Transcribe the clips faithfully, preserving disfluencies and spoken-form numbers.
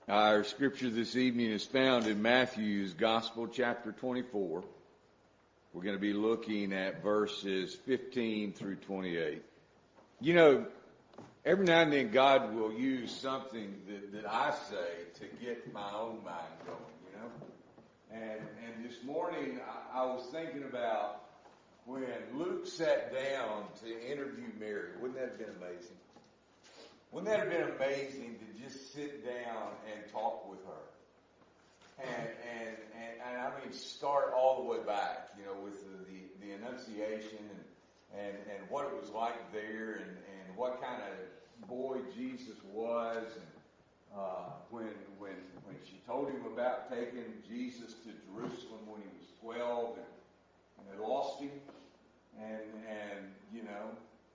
Our scripture this evening is found in Matthew's Gospel, chapter twenty-four. We're going to be looking at verses fifteen through twenty-eight. You know, every now and then God will use something that, that I say to get my own mind going, you know. And, and this morning I, I was thinking about when Luke sat down to interview Mary. Wouldn't that have been amazing? Wouldn't that have been amazing to just sit down and talk with her? And, and, and, and I mean, start all the way back, you know, with the, the, the Annunciation and, and, and what it was like there and, and what kind of boy Jesus was. And uh, when, when, when she told him about taking Jesus to Jerusalem when he was twelve and, and they lost him. And, and, you know,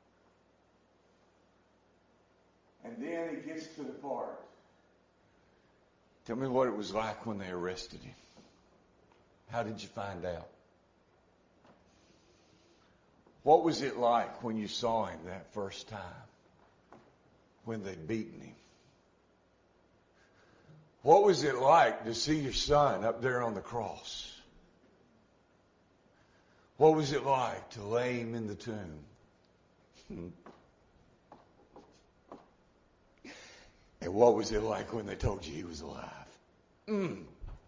and then he gets to the part. Tell me what it was like when they arrested him. How did you find out? What was it like when you saw him that first time? When they'd beaten him? What was it like to see your son up there on the cross? What was it like to lay him in the tomb? And what was it like when they told you he was alive? Mm.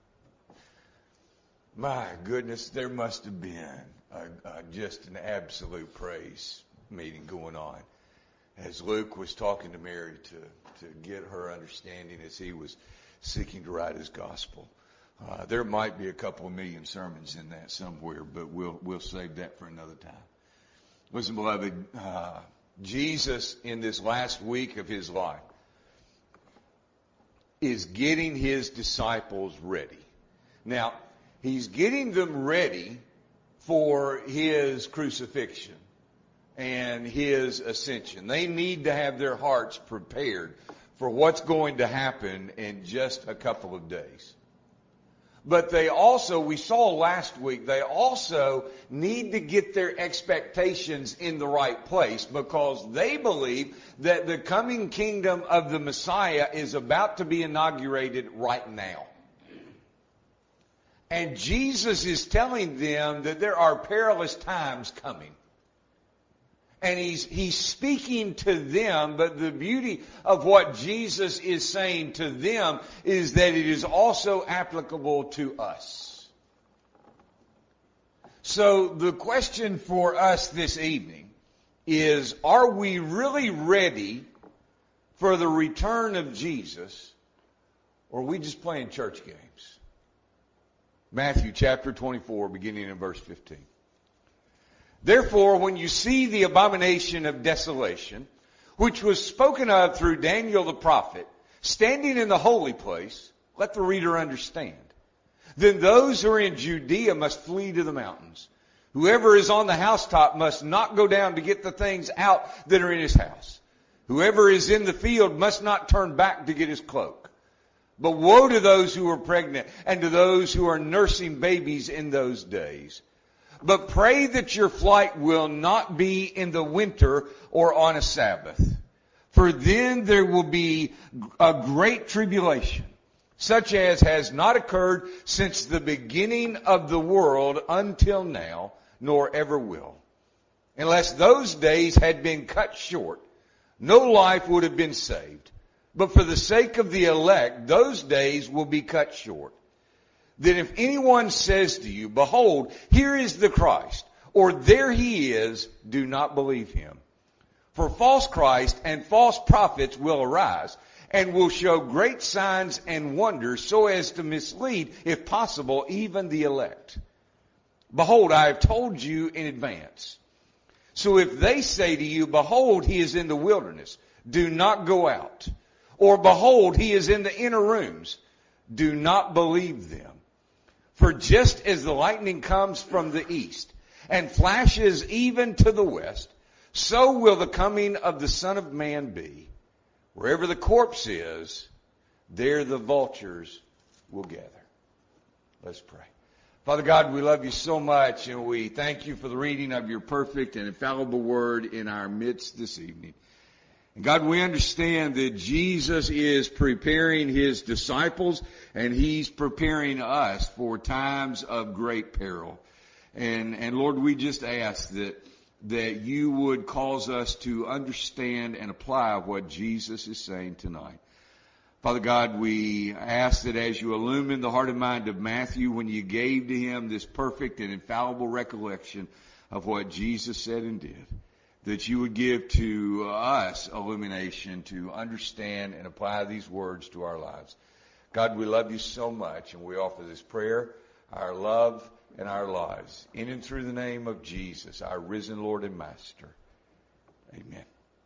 My goodness, there must have been a, a, just an absolute praise meeting going on as Luke was talking to Mary to, to get her understanding as he was seeking to write his gospel. Uh, there might be a couple of million sermons in that somewhere, but we'll we'll save that for another time. Listen, beloved, uh, Jesus in this last week of his life is getting his disciples ready. Now, he's getting them ready for his crucifixion and his ascension. They need to have their hearts prepared for what's going to happen in just a couple of days. But they also, we saw last week, they also need to get their expectations in the right place because they believe that the coming kingdom of the Messiah is about to be inaugurated right now. And Jesus is telling them that there are perilous times coming. And he's, he's speaking to them, but the beauty of what Jesus is saying to them is that it is also applicable to us. So the question for us this evening is, are we really ready for the return of Jesus, or are we just playing church games? Matthew chapter twenty-four, beginning in verse fifteen. Therefore, when you see the abomination of desolation, which was spoken of through Daniel the prophet, standing in the holy place, let the reader understand. Then those who are in Judea must flee to the mountains. Whoever is on the housetop must not go down to get the things out that are in his house. Whoever is in the field must not turn back to get his cloak. But woe to those who are pregnant and to those who are nursing babies in those days. But pray that your flight will not be in the winter or on a Sabbath. For then there will be a great tribulation, such as has not occurred since the beginning of the world until now, nor ever will. Unless those days had been cut short, no life would have been saved. But for the sake of the elect, those days will be cut short. Then if anyone says to you, behold, here is the Christ, or there he is, do not believe him. For false Christ and false prophets will arise, and will show great signs and wonders, so as to mislead, if possible, even the elect. Behold, I have told you in advance. So if they say to you, behold, he is in the wilderness, do not go out. Or behold, he is in the inner rooms, do not believe them. For just as the lightning comes from the east and flashes even to the west, so will the coming of the Son of Man be. Wherever the corpse is, there the vultures will gather. Let's pray. Father God, we love you so much, and we thank you for the reading of your perfect and infallible word in our midst this evening. God, we understand that Jesus is preparing His disciples and He's preparing us for times of great peril. And, and Lord, we just ask that, that you would cause us to understand and apply what Jesus is saying tonight. Father God, we ask that as you illumine the heart and mind of Matthew when you gave to him this perfect and infallible recollection of what Jesus said and did, that you would give to us illumination to understand and apply these words to our lives. God, we love you so much, and we offer this prayer, our love, and our lives, in and through the name of Jesus, our risen Lord and Master. Amen.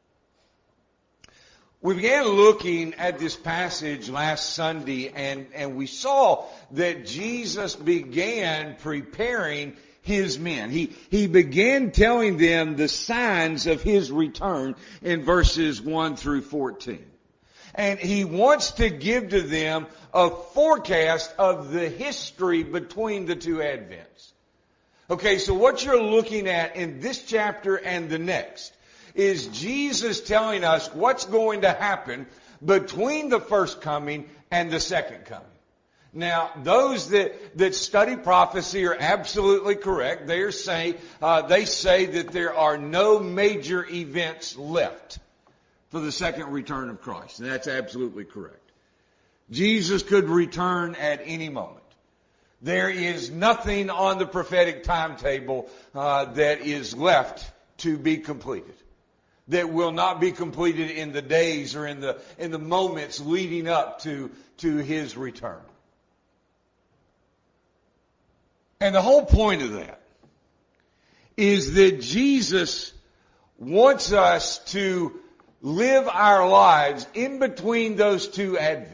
We began looking at this passage last Sunday, and, and we saw that Jesus began preparing His men. He, he began telling them the signs of His return in verses one through fourteen. And He wants to give to them a forecast of the history between the two Advents. Okay, so what you're looking at in this chapter and the next is Jesus telling us what's going to happen between the first coming and the second coming. Now, those that, that study prophecy are absolutely correct. They are saying, uh, they say that there are no major events left for the second return of Christ. And that's absolutely correct. Jesus could return at any moment. There is nothing on the prophetic timetable uh, that is left to be completed, that will not be completed in the days or in the in the moments leading up to, to His return. And the whole point of that is that Jesus wants us to live our lives in between those two Advents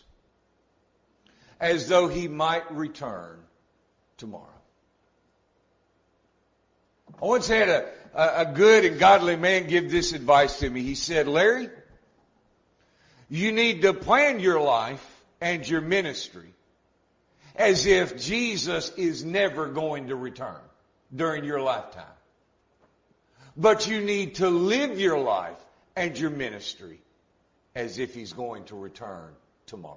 as though He might return tomorrow. I once had a, a good and godly man give this advice to me. He said, Larry, you need to plan your life and your ministry as if Jesus is never going to return during your lifetime. But you need to live your life and your ministry as if He's going to return tomorrow.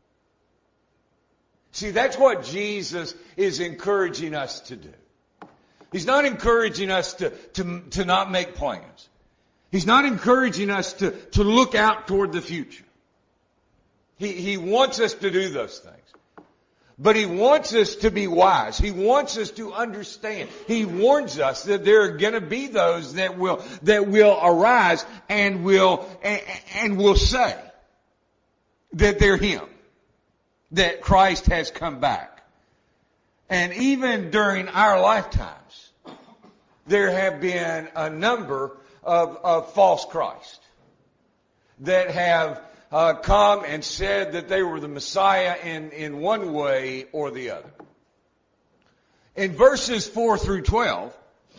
See, that's what Jesus is encouraging us to do. He's not encouraging us to, to, to not make plans. He's not encouraging us to, to look out toward the future. He, he wants us to do those things. But He wants us to be wise. He wants us to understand. He warns us that there are going to be those that will, that will arise and will, and, and will say that they're Him, that Christ has come back. And even during our lifetimes, there have been a number of, of false Christ that have uh, come and said that they were the Messiah in, in one way or the other. In verses four through twelve,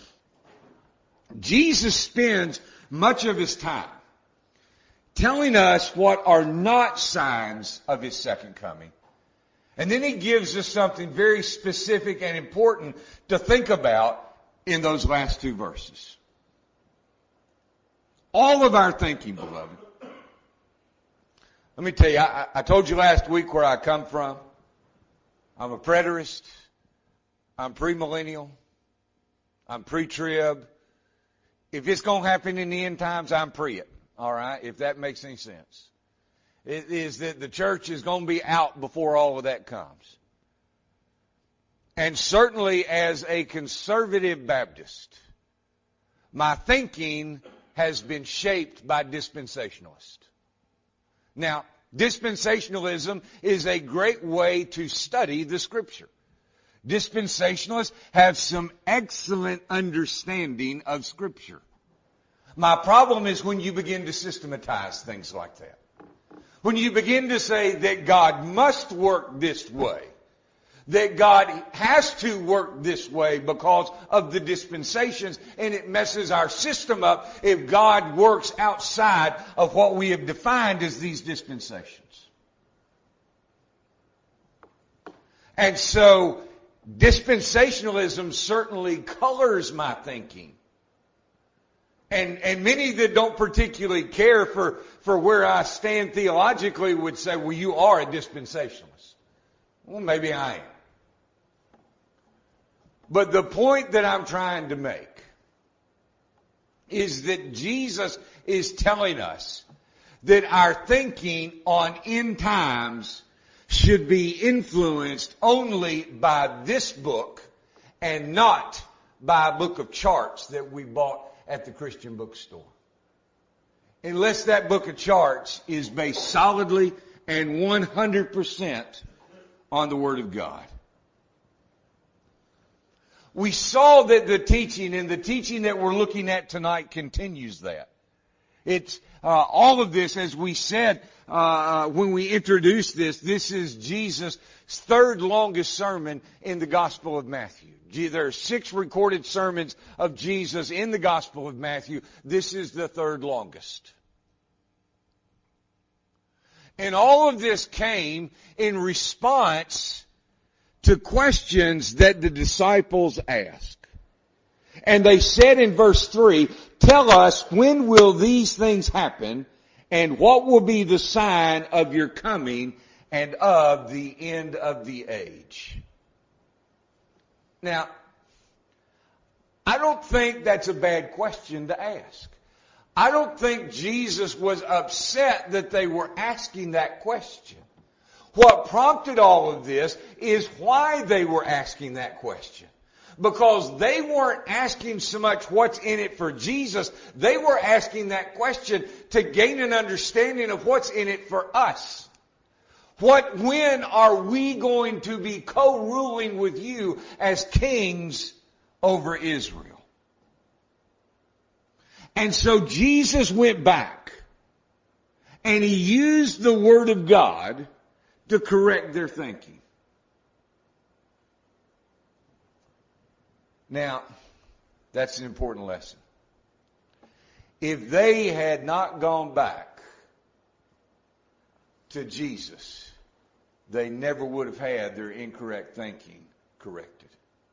Jesus spends much of His time telling us what are not signs of His second coming. And then He gives us something very specific and important to think about in those last two verses. All of our thinking, beloved. Let me tell you, I, I told you last week where I come from. I'm a preterist. I'm premillennial. I'm pre-trib. If it's going to happen in the end times, I'm pre it. All right? If that makes any sense. It is that the church is going to be out before all of that comes. And certainly as a conservative Baptist, my thinking has been shaped by dispensationalists. Now, dispensationalism is a great way to study the Scripture. Dispensationalists have some excellent understanding of Scripture. My problem is when you begin to systematize things like that. When you begin to say that God must work this way, that God has to work this way because of the dispensations, and it messes our system up if God works outside of what we have defined as these dispensations. And so, dispensationalism certainly colors my thinking. And, and many that don't particularly care for, for where I stand theologically would say, well, you are a dispensationalist. Well, maybe I am. But the point that I'm trying to make is that Jesus is telling us that our thinking on end times should be influenced only by this book and not by a book of charts that we bought at the Christian bookstore. Unless that book of charts is based solidly and one hundred percent on the Word of God. We saw that the teaching, and the teaching that we're looking at tonight continues that. It's uh, all of this, as we said uh, when we introduced this, this is Jesus' third longest sermon in the Gospel of Matthew. There are six recorded sermons of Jesus in the Gospel of Matthew. This is the third longest. And all of this came in response to questions that the disciples asked. And they said in verse three, tell us, when will these things happen, and what will be the sign of your coming and of the end of the age? Now, I don't think that's a bad question to ask. I don't think Jesus was upset that they were asking that question. What prompted all of this is why they were asking that question. Because they weren't asking so much what's in it for Jesus. They were asking that question to gain an understanding of what's in it for us. What, when are we going to be co-ruling with you as kings over Israel? And so Jesus went back and he used the Word of God to correct their thinking. Now, that's an important lesson. If they had not gone back to Jesus, they never would have had their incorrect thinking corrected.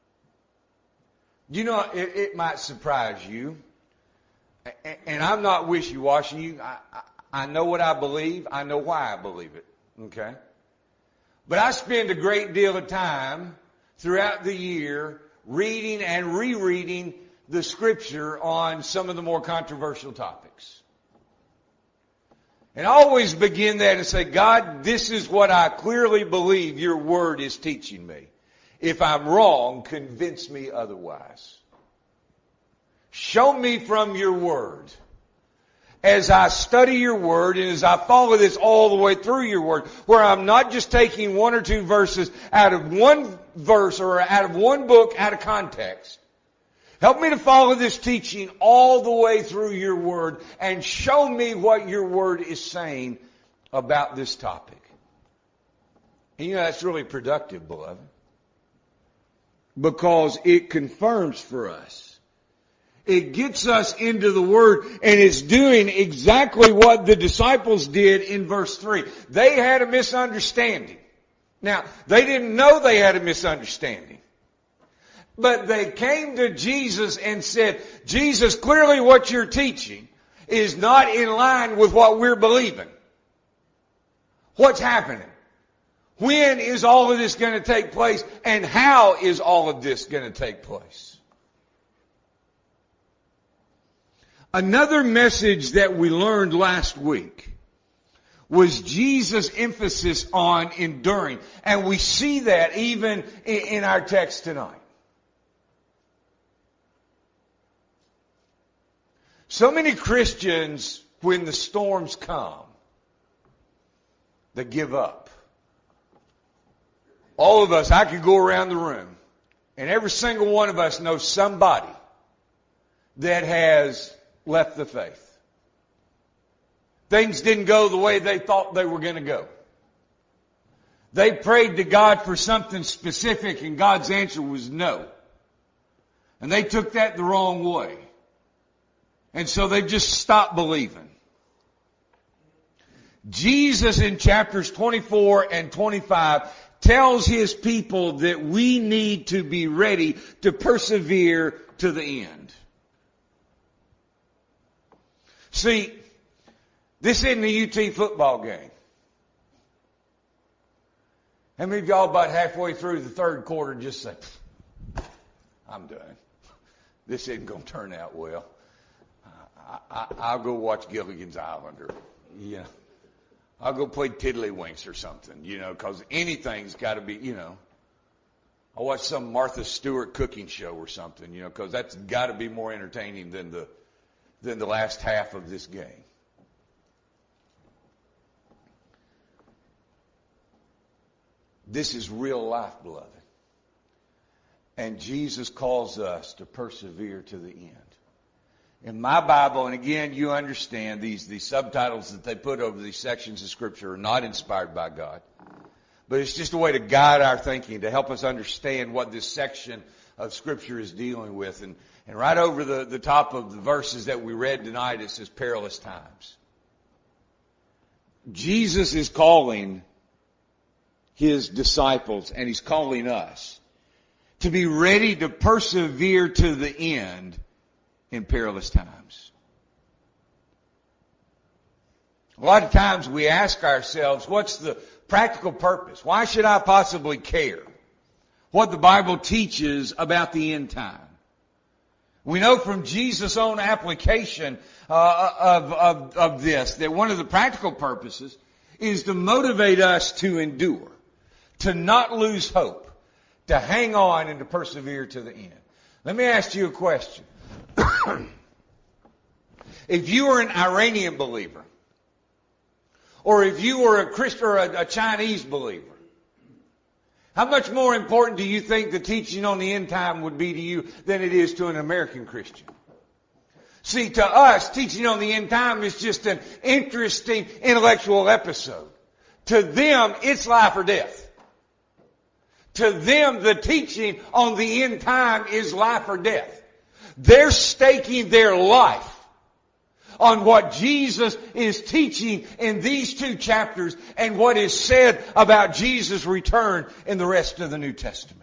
You know, it, it might surprise you, and I'm not wishy-washy. You, I, I know what I believe. I know why I believe it. Okay? But I spend a great deal of time throughout the year reading and rereading the Scripture on some of the more controversial topics. And I always begin that and say, God, this is what I clearly believe your Word is teaching me. If I'm wrong, convince me otherwise. Show me from your Word. As I study your Word and as I follow this all the way through your Word, where I'm not just taking one or two verses out of one verse or out of one book out of context. Help me to follow this teaching all the way through your Word and show me what your Word is saying about this topic. And you know, that's really productive, beloved. Because it confirms for us. It gets us into the Word, and it's doing exactly what the disciples did in verse three. They had a misunderstanding. Now, they didn't know they had a misunderstanding. But they came to Jesus and said, Jesus, clearly what you're teaching is not in line with what we're believing. What's happening? When is all of this going to take place? And how is all of this going to take place? Another message that we learned last week was Jesus' emphasis on enduring. And we see that even in our text tonight. So many Christians, when the storms come, they give up. All of us, I could go around the room, and every single one of us knows somebody that has left the faith. Things didn't go the way they thought they were going to go. They prayed to God for something specific, and God's answer was no. And they took that the wrong way. And so they just stopped believing. Jesus in chapters twenty-four and twenty-five tells His people that we need to be ready to persevere to the end. See, this isn't a U T football game. How many of y'all about halfway through the third quarter just say, I'm done. This isn't going to turn out well. I, I, I'll go watch Gilligan's Island, or, you know, I'll go play Tiddlywinks or something, you know, because anything's got to be, you know. I'll watch some Martha Stewart cooking show or something, you know, because that's got to be more entertaining than the than the last half of this game. This is real life, beloved. And Jesus calls us to persevere to the end. In my Bible, and again, you understand these, these subtitles that they put over these sections of Scripture are not inspired by God. But it's just a way to guide our thinking, to help us understand what this section of Scripture is dealing with. And, and right over the, the top of the verses that we read tonight, it says perilous times. Jesus is calling His disciples, and He's calling us to be ready to persevere to the end in perilous times. A lot of times we ask ourselves, what's the practical purpose? Why should I possibly care what the Bible teaches about the end time? We know from Jesus' own application uh, of, of, of this that one of the practical purposes is to motivate us to endure, to not lose hope, to hang on and to persevere to the end. Let me ask you a question. If you were an Iranian believer, or if you were a Christian or a, a Chinese believer, how much more important do you think the teaching on the end time would be to you than it is to an American Christian? See, to us, teaching on the end time is just an interesting intellectual episode. To them, it's life or death. To them, the teaching on the end time is life or death. They're staking their life on what Jesus is teaching in these two chapters and what is said about Jesus' return in the rest of the New Testament.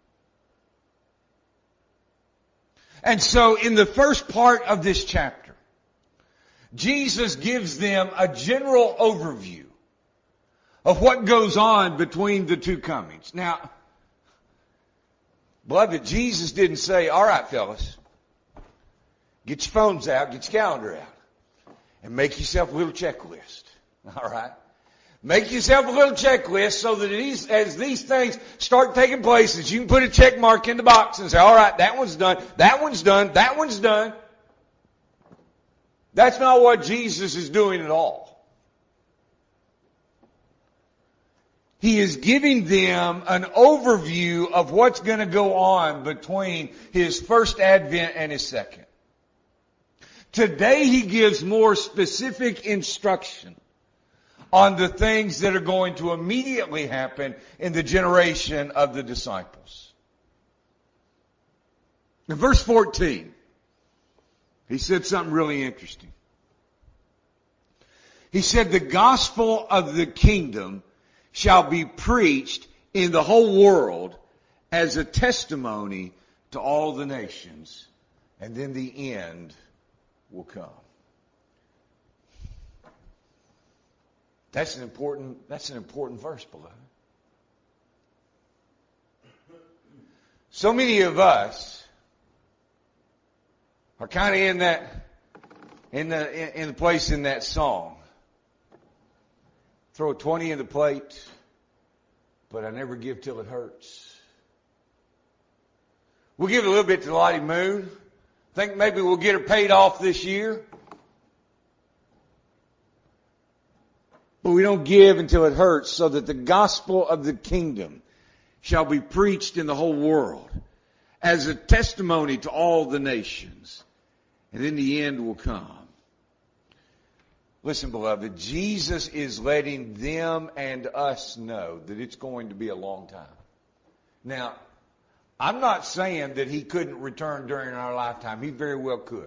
And so in the first part of this chapter, Jesus gives them a general overview of what goes on between the two comings. Now, beloved, Jesus didn't say, all right, fellas, get your phones out, get your calendar out, and make yourself a little checklist. All right? Make yourself a little checklist so that these, as these things start taking place, that you can put a check mark in the box and say, all right, that one's done, that one's done, that one's done. That's not what Jesus is doing at all. He is giving them an overview of what's going to go on between His first advent and His second. Today He gives more specific instruction on the things that are going to immediately happen in the generation of the disciples. In verse fourteen, He said something really interesting. He said, the gospel of the kingdom shall be preached in the whole world as a testimony to all the nations, and then the end will come. That's an important, that's an important verse, beloved. So many of us are kind of in that, in the, in the place in that song. Throw a twenty in the plate, but I never give till it hurts. We'll give a little bit to Lottie Moon. Think maybe we'll get her paid off this year. But we don't give until it hurts, so that the gospel of the kingdom shall be preached in the whole world as a testimony to all the nations. And then the end will come. Listen, beloved, Jesus is letting them and us know that it's going to be a long time. Now, I'm not saying that He couldn't return during our lifetime. He very well could.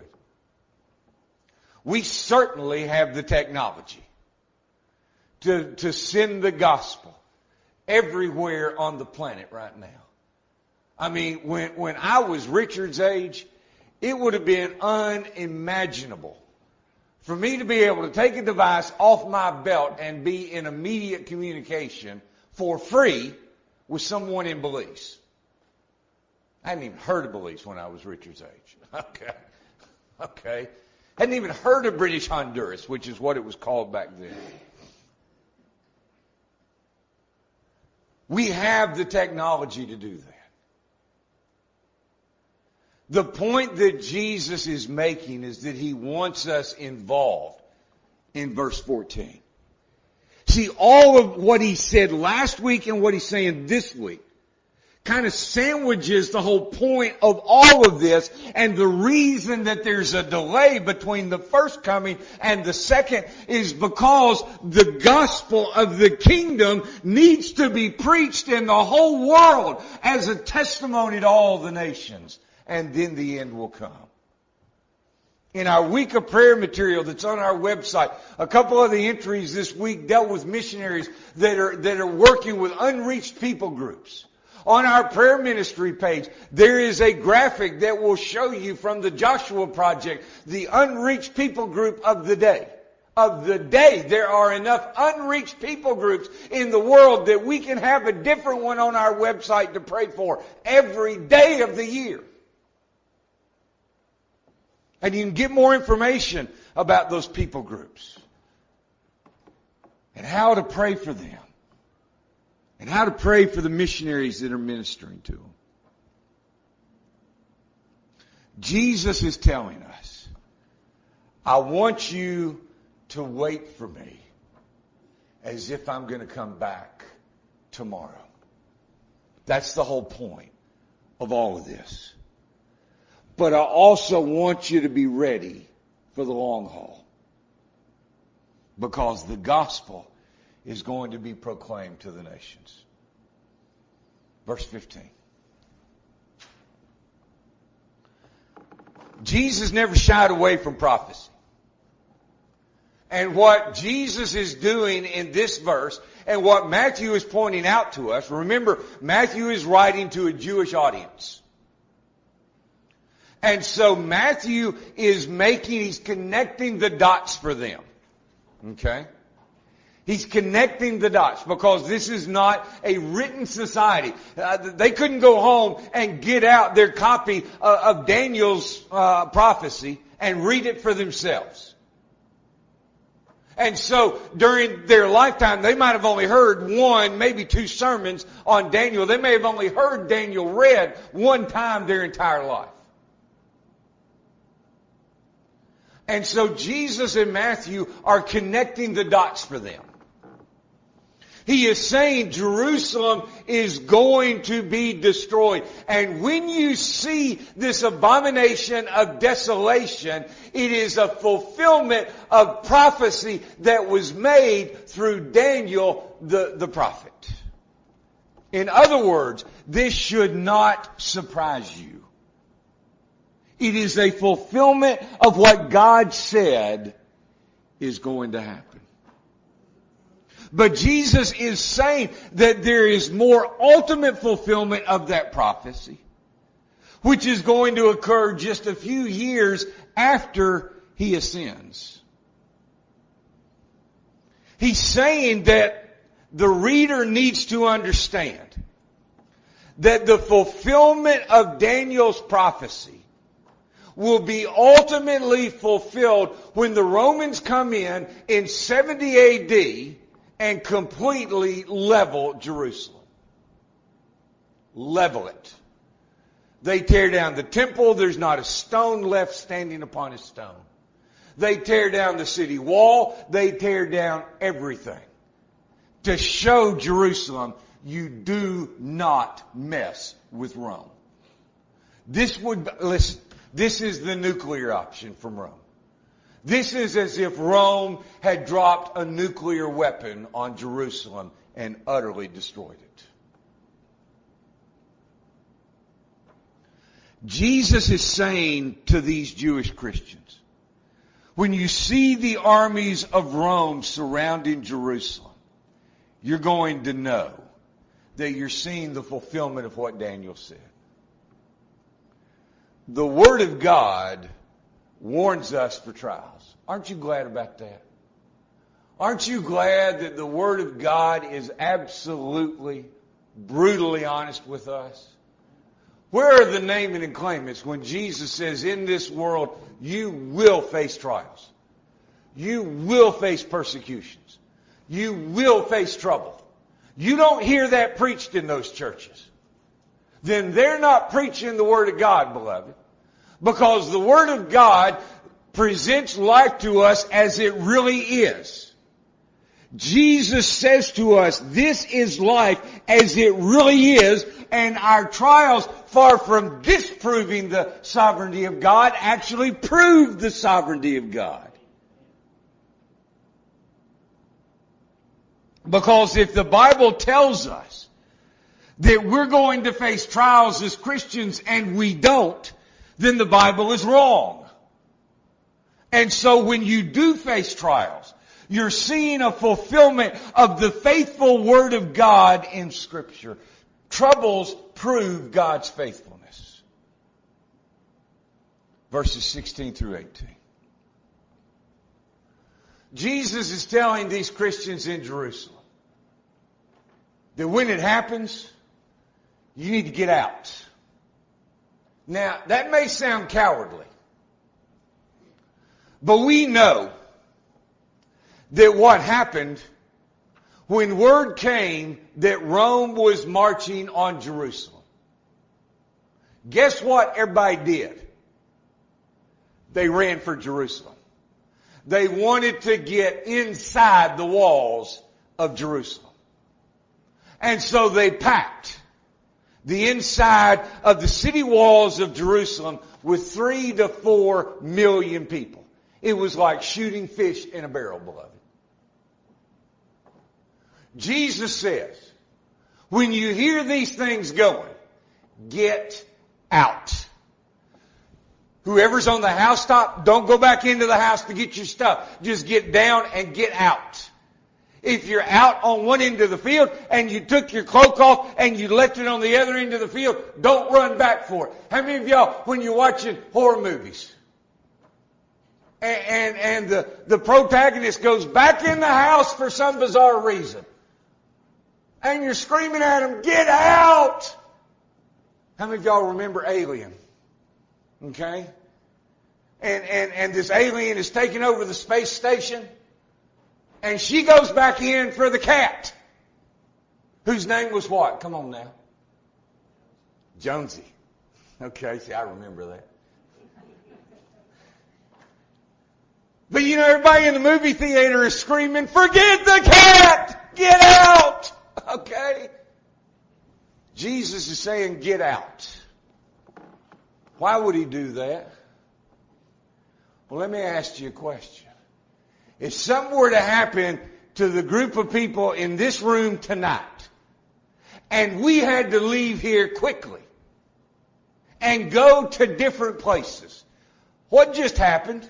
We certainly have the technology to, to send the gospel everywhere on the planet right now. I mean, when, when I was Richard's age, it would have been unimaginable for me to be able to take a device off my belt and be in immediate communication for free with someone in Belize. I hadn't even heard of Belize when I was Richard's age. Okay. Okay. Hadn't even heard of British Honduras, which is what it was called back then. We have the technology to do that. The point that Jesus is making is that He wants us involved in verse fourteen. See, all of what He said last week and what He's saying this week kind of sandwiches the whole point of all of this, and the reason that there's a delay between the first coming and the second is because the gospel of the kingdom needs to be preached in the whole world as a testimony to all the nations. And then the end will come. In our week of prayer material that's on our website, a couple of the entries this week dealt with missionaries that are, that are working with unreached people groups. On our prayer ministry page, there is a graphic that will show you from the Joshua Project the unreached people group of the day. Of the day, there are enough unreached people groups in the world that we can have a different one on our website to pray for every day of the year. And you can get more information about those people groups and how to pray for them and how to pray for the missionaries that are ministering to them. Jesus is telling us, I want you to wait for me as if I'm going to come back tomorrow. That's the whole point of all of this. But I also want you to be ready for the long haul. Because the gospel is going to be proclaimed to the nations. Verse fifteen. Jesus never shied away from prophecy. And what Jesus is doing in this verse, and what Matthew is pointing out to us, remember, Matthew is writing to a Jewish audience. And so Matthew is making, he's connecting the dots for them. Okay? He's connecting the dots because this is not a written society. Uh, they couldn't go home and get out their copy uh, of Daniel's uh, prophecy and read it for themselves. And so during their lifetime, they might have only heard one, maybe two sermons on Daniel. They may have only heard Daniel read one time their entire life. And so Jesus and Matthew are connecting the dots for them. He is saying Jerusalem is going to be destroyed. And when you see this abomination of desolation, it is a fulfillment of prophecy that was made through Daniel the, the prophet. In other words, this should not surprise you. It is a fulfillment of what God said is going to happen. But Jesus is saying that there is more ultimate fulfillment of that prophecy, which is going to occur just a few years after He ascends. He's saying that the reader needs to understand that the fulfillment of Daniel's prophecy will be ultimately fulfilled when the Romans come in in seventy A D and completely level Jerusalem. Level it. They tear down the temple. There's not a stone left standing upon a stone. They tear down the city wall. They tear down everything to show Jerusalem you do not mess with Rome. This would, listen, this is the nuclear option from Rome. This is as if Rome had dropped a nuclear weapon on Jerusalem and utterly destroyed it. Jesus is saying to these Jewish Christians, when you see the armies of Rome surrounding Jerusalem, you're going to know that you're seeing the fulfillment of what Daniel said. The Word of God warns us for trials. Aren't you glad about that? Aren't you glad that the Word of God is absolutely, brutally honest with us? Where are the naming and claimants when Jesus says, in this world, you will face trials. You will face persecutions. You will face trouble. You don't hear that preached in those churches. Then they're not preaching the Word of God, beloved. Because the Word of God presents life to us as it really is. Jesus says to us, this is life as it really is, and our trials, far from disproving the sovereignty of God, actually prove the sovereignty of God. Because if the Bible tells us that we're going to face trials as Christians and we don't, then the Bible is wrong. And so when you do face trials, you're seeing a fulfillment of the faithful Word of God in Scripture. Troubles prove God's faithfulness. Verses sixteen through eighteen. Jesus is telling these Christians in Jerusalem that when it happens, you need to get out. Now, that may sound cowardly, but we know that what happened when word came that Rome was marching on Jerusalem. Guess what everybody did? They ran for Jerusalem. They wanted to get inside the walls of Jerusalem. And so they packed the inside of the city walls of Jerusalem with three to four million people. It was like shooting fish in a barrel, beloved. Jesus says, when you hear these things going, get out. Whoever's on the housetop, don't go back into the house to get your stuff. Just get down and get out. If you're out on one end of the field and you took your cloak off and you left it on the other end of the field, don't run back for it. How many of y'all, when you're watching horror movies, and, and, and the, the protagonist goes back in the house for some bizarre reason, and you're screaming at him, get out! How many of y'all remember Alien? Okay? And, and, and this alien is taking over the space station. And she goes back in for the cat. Whose name was what? Come on now. Jonesy. Okay, see, I remember that. But you know, everybody in the movie theater is screaming, forget the cat! Get out! Okay? Jesus is saying, get out. Why would he do that? Well, let me ask you a question. If something were to happen to the group of people in this room tonight, and we had to leave here quickly and go to different places, what just happened?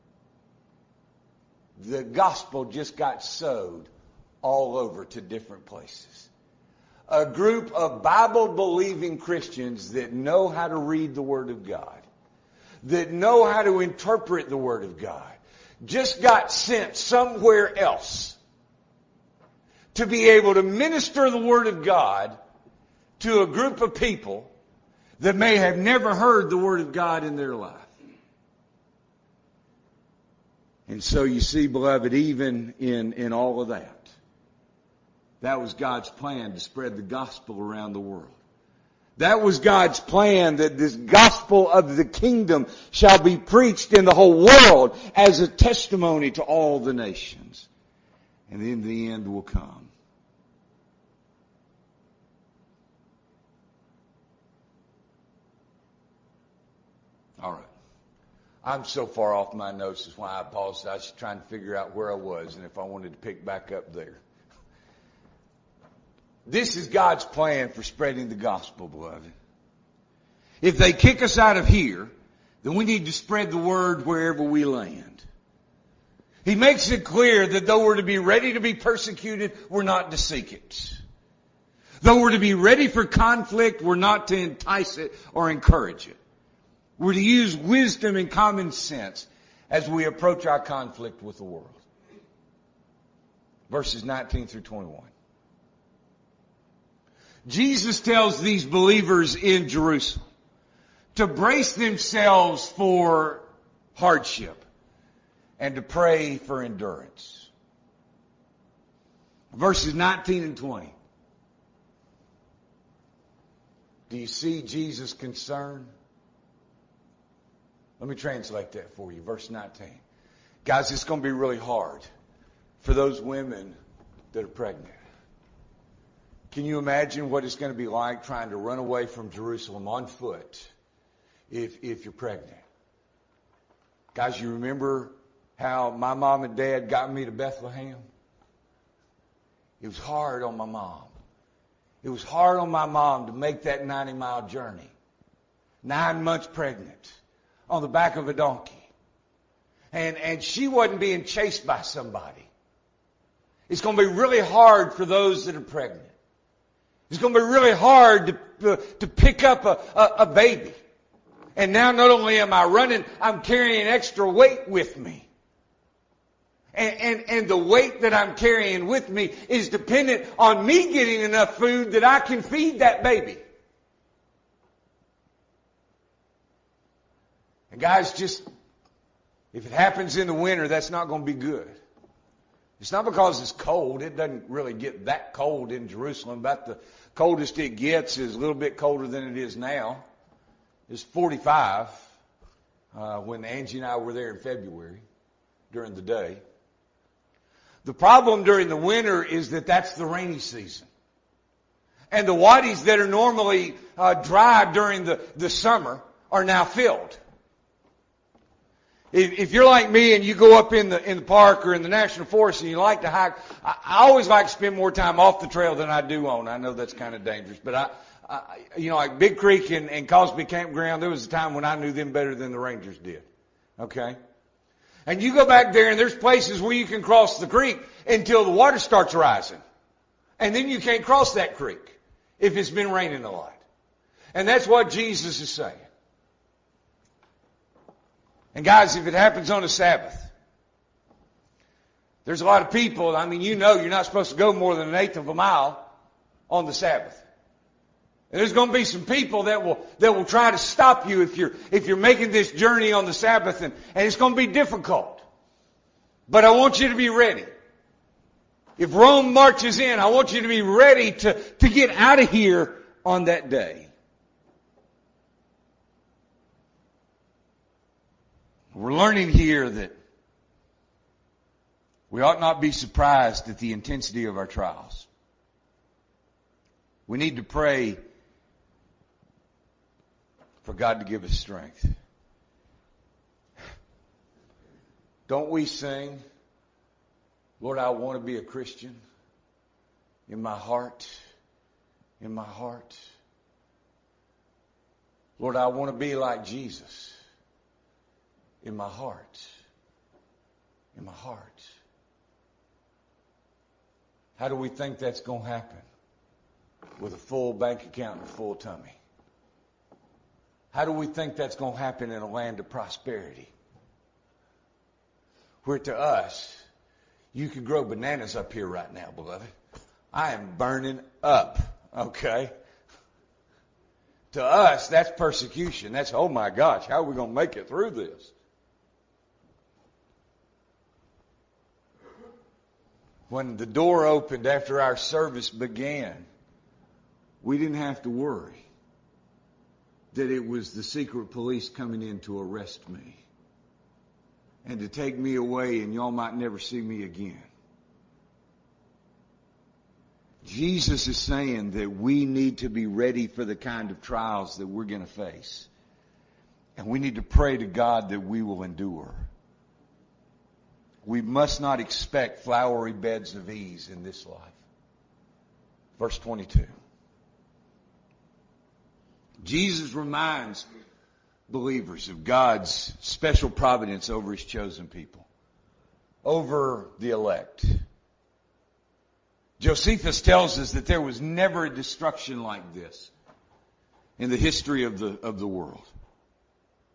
The gospel just got sowed all over to different places. A group of Bible-believing Christians that know how to read the Word of God, that know how to interpret the Word of God, just got sent somewhere else to be able to minister the Word of God to a group of people that may have never heard the Word of God in their life. And so you see, beloved, even in, in all of that, that was God's plan to spread the gospel around the world. That was God's plan, that this gospel of the kingdom shall be preached in the whole world as a testimony to all the nations. And in the end will come. All right. I'm so far off my notes, that's why I paused. I was trying to figure out where I was and if I wanted to pick back up there. This is God's plan for spreading the gospel, beloved. If they kick us out of here, then we need to spread the word wherever we land. He makes it clear that though we're to be ready to be persecuted, we're not to seek it. Though we're to be ready for conflict, we're not to entice it or encourage it. We're to use wisdom and common sense as we approach our conflict with the world. Verses nineteen through twenty-one. Jesus tells these believers in Jerusalem to brace themselves for hardship and to pray for endurance. Verses nineteen and twenty. Do you see Jesus' concern? Let me translate that for you. Verse nineteen. Guys, it's going to be really hard for those women that are pregnant. Can you imagine what it's going to be like trying to run away from Jerusalem on foot if, if you're pregnant? Guys, you remember how my mom and dad got me to Bethlehem? It was hard on my mom. It was hard on my mom to make that ninety mile journey. Nine months pregnant on the back of a donkey. And, and she wasn't being chased by somebody. It's going to be really hard for those that are pregnant. It's going to be really hard to, uh, to pick up a, a, a baby. And now not only am I running, I'm carrying extra weight with me. And, and, and the weight that I'm carrying with me is dependent on me getting enough food that I can feed that baby. And guys, just, if it happens in the winter, that's not going to be good. It's not because it's cold. It doesn't really get that cold in Jerusalem. About the coldest it gets is a little bit colder than it is now. It's forty-five uh, when Angie and I were there in February during the day. The problem during the winter is that that's the rainy season. And the wadis that are normally uh, dry during the, the summer are now filled. If, if you're like me and you go up in the in the park or in the national forest and you like to hike, I, I always like to spend more time off the trail than I do on. I know that's kind of dangerous, but I, I you know, like Big Creek and, and Cosby Campground, there was a time when I knew them better than the Rangers did. Okay? And you go back there and there's places where you can cross the creek until the water starts rising. And then you can't cross that creek if it's been raining a lot. And that's what Jesus is saying. And guys, if it happens on a Sabbath, there's a lot of people, I mean, you know you're not supposed to go more than an eighth of a mile on the Sabbath. And there's going to be some people that will, that will try to stop you if you're, if you're making this journey on the Sabbath, and, and it's going to be difficult. But I want you to be ready. If Rome marches in, I want you to be ready to, to get out of here on that day. We're learning here that we ought not be surprised at the intensity of our trials. We need to pray for God to give us strength. Don't we sing, Lord, I want to be a Christian in my heart, in my heart. Lord, I want to be like Jesus. In my heart. In my heart. How do we think that's going to happen? With a full bank account and a full tummy. How do we think that's going to happen in a land of prosperity? Where to us, you could grow bananas up here right now, beloved. I am burning up, okay? To us, that's persecution. That's, oh my gosh, how are we going to make it through this? When the door opened after our service began, we didn't have to worry that it was the secret police coming in to arrest me and to take me away and y'all might never see me again. Jesus is saying that we need to be ready for the kind of trials that we're going to face. And we need to pray to God that we will endure. We must not expect flowery beds of ease in this life. Verse twenty-two. Jesus reminds believers of God's special providence over His chosen people, over the elect. Josephus tells us that there was never a destruction like this in the history of the, of the world.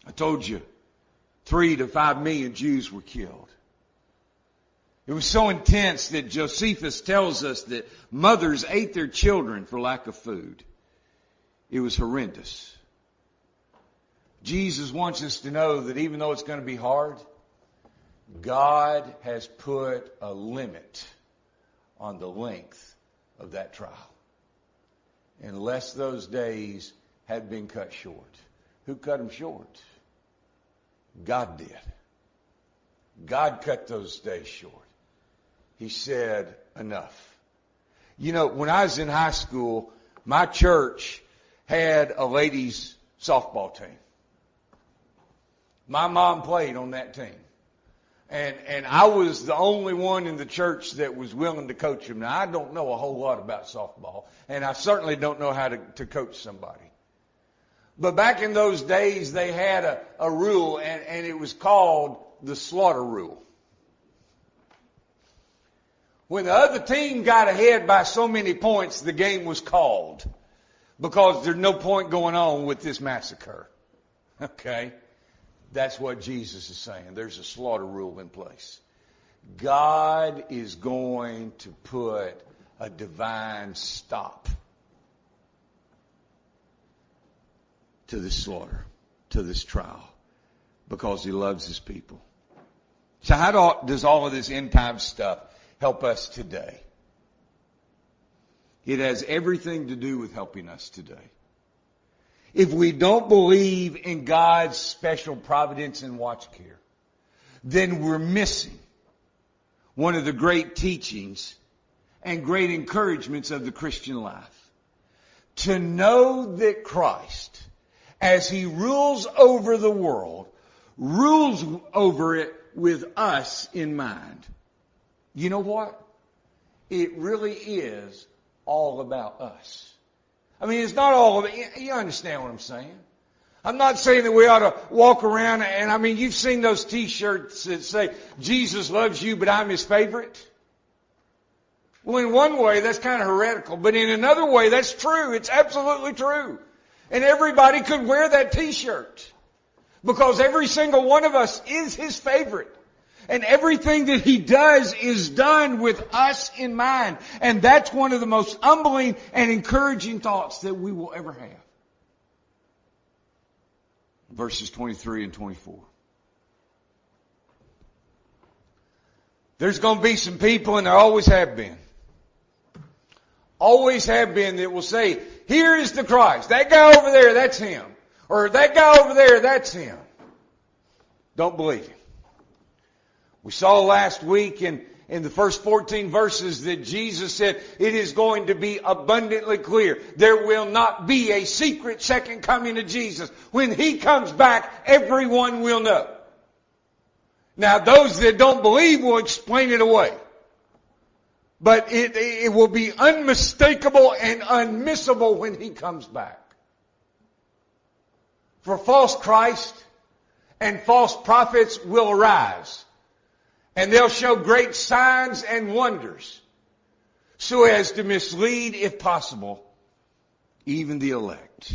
I told you, three to five million Jews were killed. It was so intense that Josephus tells us that mothers ate their children for lack of food. It was horrendous. Jesus wants us to know that even though it's going to be hard, God has put a limit on the length of that trial. Unless those days had been cut short. Who cut them short? God did. God cut those days short. He said, enough. You know, when I was in high school, my church had a ladies' softball team. My mom played on that team. And and I was the only one in the church that was willing to coach them. Now, I don't know a whole lot about softball, and I certainly don't know how to, to coach somebody. But back in those days, they had a, a rule, and, and it was called the slaughter rule. When the other team got ahead by so many points, the game was called because there's no point going on with this massacre. Okay? That's what Jesus is saying. There's a slaughter rule in place. God is going to put a divine stop to this slaughter, to this trial, because he loves his people. So how do, does all of this end time stuff help us today? It has everything to do with helping us today. If we don't believe in God's special providence and watch care, then we're missing one of the great teachings and great encouragements of the Christian life. To know that Christ, as he rules over the world, rules over it with us in mind. You know what? It really is all about us. I mean, it's not all of it. You understand what I'm saying? I'm not saying that we ought to walk around and, I mean, you've seen those t-shirts that say, Jesus loves you, but I'm his favorite. Well, in one way, that's kind of heretical, but in another way, that's true. It's absolutely true. And everybody could wear that t-shirt because every single one of us is his favorite. And everything that he does is done with us in mind. And that's one of the most humbling and encouraging thoughts that we will ever have. Verses twenty-three and twenty-four. There's going to be some people, and there always have been. Always have been that will say, here is the Christ. That guy over there, that's him. Or that guy over there, that's him. Don't believe him. We saw last week in, in the first fourteen verses that Jesus said it is going to be abundantly clear. There will not be a secret second coming of Jesus. When he comes back, everyone will know. Now, those that don't believe will explain it away. But it, it will be unmistakable and unmissable when he comes back. For false Christ and false prophets will arise. And they'll show great signs and wonders so as to mislead, if possible, even the elect.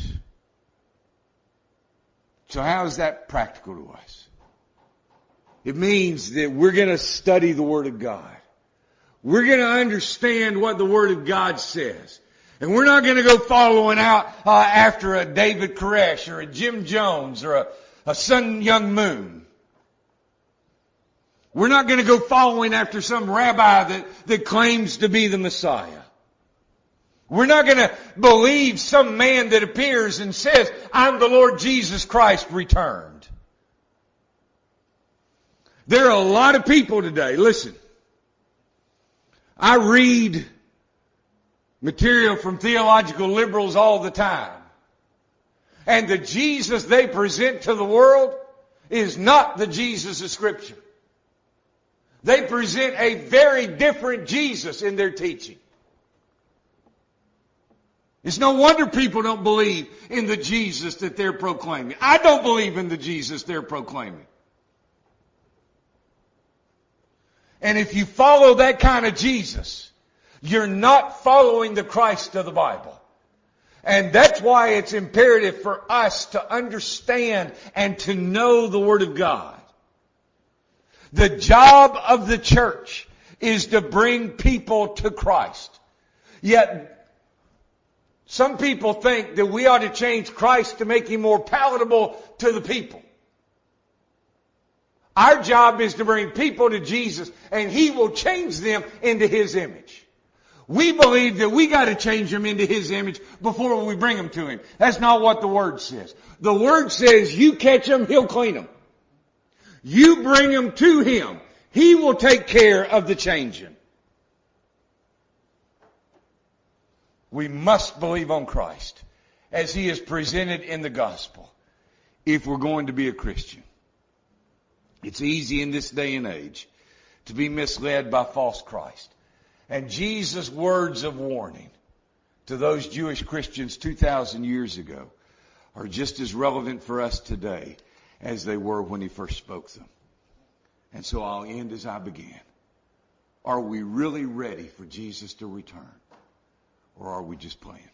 So how is that practical to us? It means that we're going to study the Word of God. We're going to understand what the Word of God says. And we're not going to go following out uh, after a David Koresh or a Jim Jones or a, a Sun Young Moon. We're not going to go following after some rabbi that, that claims to be the Messiah. We're not going to believe some man that appears and says, I'm the Lord Jesus Christ returned. There are a lot of people today, listen, I read material from theological liberals all the time. And the Jesus they present to the world is not the Jesus of Scripture. They present a very different Jesus in their teaching. It's no wonder people don't believe in the Jesus that they're proclaiming. I don't believe in the Jesus they're proclaiming. And if you follow that kind of Jesus, you're not following the Christ of the Bible. And that's why it's imperative for us to understand and to know the Word of God. The job of the church is to bring people to Christ. Yet, some people think that we ought to change Christ to make Him more palatable to the people. Our job is to bring people to Jesus, and He will change them into His image. We believe that we got to change them into His image before we bring them to Him. That's not what the Word says. The Word says you catch them, He'll clean them. You bring them to Him. He will take care of the changing. We must believe on Christ as He is presented in the gospel if we're going to be a Christian. It's easy in this day and age to be misled by false Christ. And Jesus' words of warning to those Jewish Christians two thousand years ago are just as relevant for us today as they were when He first spoke them. And so I'll end as I began. Are we really ready for Jesus to return? Or are we just playing?